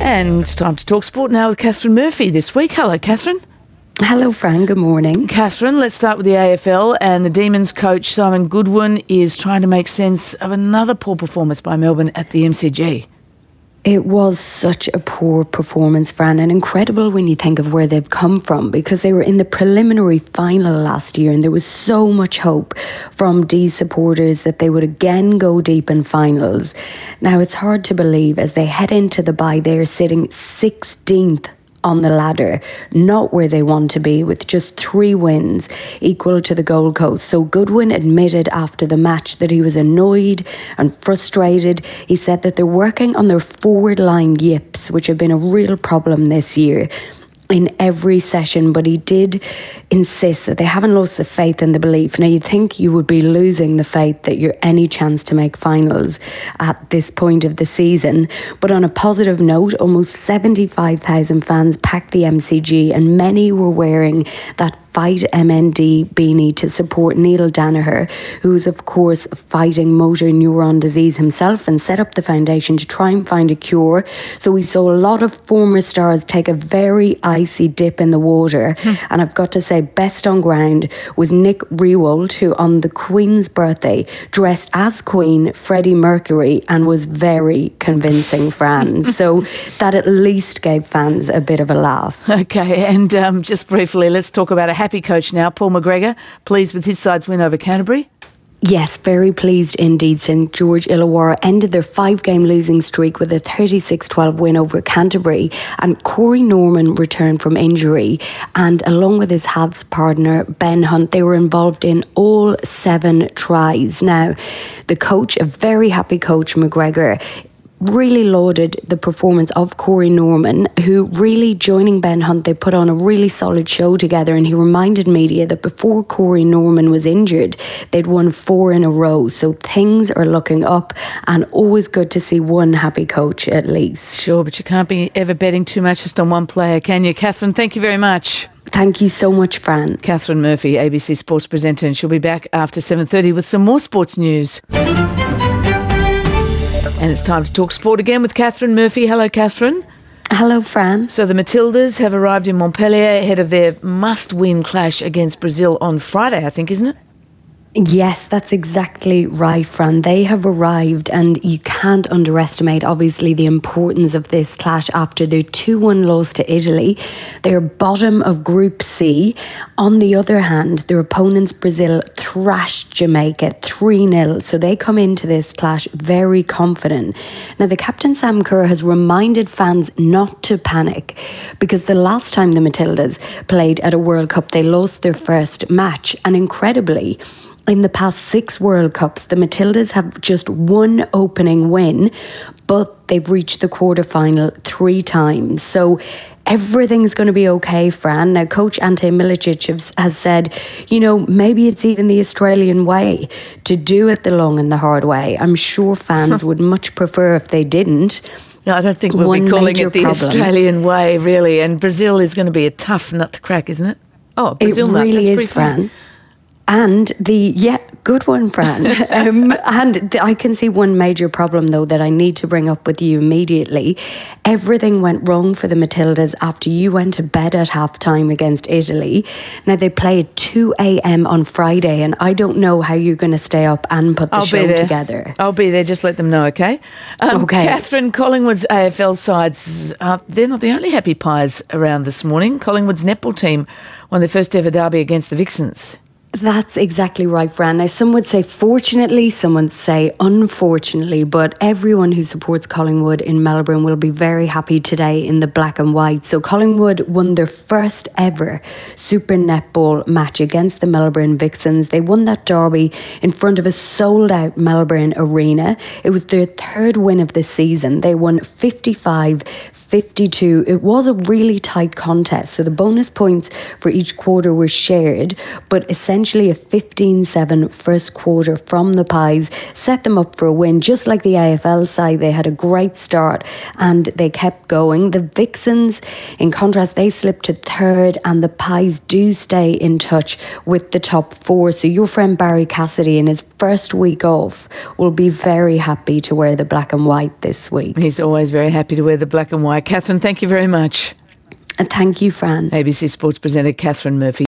And it's time to talk sport now with Catherine Murphy this week. Hello, Catherine. Hello, Fran. Good morning. Catherine, let's start with the AFL. And the Demons coach Simon Goodwin is trying to make sense of another poor performance by Melbourne at the MCG. It was such a poor performance, Fran, and incredible when you think of where they've come from, because they were in the preliminary final last year and there was so much hope from D's supporters that they would again go deep in finals. Now, it's hard to believe as they head into the bye, they're sitting 16th on the ladder, not where they want to be, with just 3 wins equal to the Gold Coast. So Goodwin admitted after the match that he was annoyed and frustrated. He said that they're working on their forward line yips, which have been a real problem this year in every session, but he did insist that they haven't lost the faith and the belief. Now, you'd think you would be losing the faith that you're any chance to make finals at this point of the season. But on a positive note, almost 75,000 fans packed the MCG and many were wearing that Fight MND beanie to support Neil Danaher, who is of course fighting motor neuron disease himself and set up the foundation to try and find a cure. So we saw a lot of former stars take a very icy dip in the water. And I've got to say, best on ground was Nick Riewoldt, who on the Queen's birthday dressed as Queen Freddie Mercury and was very convincing, Fran. So that at least gave fans a bit of a laugh. Okay, and just briefly, let's talk about a happy coach now, Paul McGregor, pleased with his side's win over Canterbury. Yes, very pleased indeed. St George Illawarra ended their 5-game losing streak with a 36-12 win over Canterbury, and Corey Norman returned from injury, and along with his halves partner Ben Hunt, they were involved in all 7 tries. Now, the coach, a very happy coach, McGregor, really lauded the performance of Corey Norman, who really, joining Ben Hunt, they put on a really solid show together, and he reminded media that before Corey Norman was injured, they'd won 4 in a row. So things are looking up, and always good to see one happy coach at least. Sure, but you can't be ever betting too much just on one player, can you? Catherine, thank you very much. Thank you so much, Fran. Catherine Murphy, ABC Sports presenter, and she'll be back after 7:30 with some more sports news. And it's time to talk sport again with Catherine Murphy. Hello, Catherine. Hello, Fran. So the Matildas have arrived in Montpellier ahead of their must-win clash against Brazil on Friday, I think, isn't it? Yes, that's exactly right, Fran. They have arrived, and you can't underestimate, obviously, the importance of this clash after their 2-1 loss to Italy. They're bottom of Group C. On the other hand, their opponents, Brazil, thrashed Jamaica 3-0, so they come into this clash very confident. Now, the captain, Sam Kerr, has reminded fans not to panic, because the last time the Matildas played at a World Cup, they lost their first match, and incredibly, in the past 6 World Cups, the Matildas have just 1 opening win, but they've reached the quarterfinal 3 times. So everything's going to be okay, Fran. Now, Coach Ante Milicic has said, maybe it's even the Australian way to do it the long and the hard way. I'm sure fans would much prefer if they didn't. No, I don't think we'll be calling it the Australian way, really. And Brazil is going to be a tough nut to crack, isn't it? Oh, Brazil nut. It really is, Fran. And good one, Fran. And I can see one major problem, though, that I need to bring up with you immediately. Everything went wrong for the Matildas after you went to bed at halftime against Italy. Now, they play at 2 a.m. on Friday, and I don't know how you're going to stay up and put the show together. I'll be there. Just let them know, okay? Okay. Catherine, Collingwood's AFL sides, they're not the only happy pies around this morning. Collingwood's netball team won their first ever derby against the Vixens. That's exactly right, Fran. Now, some would say fortunately, some would say unfortunately, but everyone who supports Collingwood in Melbourne will be very happy today in the black and white. So Collingwood won their first ever Super Netball match against the Melbourne Vixens. They won that derby in front of a sold-out Melbourne arena. It was their 3rd win of the season. They won 55-52. It was a really tight contest, so the bonus points for each quarter were shared, but essentially eventually a 15-7 first quarter from the Pies set them up for a win. Just like the AFL side, they had a great start and they kept going. The Vixens, in contrast, they slipped to third, and the Pies do stay in touch with the top four. So your friend Barry Cassidy, in his first week off, will be very happy to wear the black and white this week. He's always very happy to wear the black and white. Catherine, thank you very much. And thank you, Fran. ABC Sports presenter Catherine Murphy.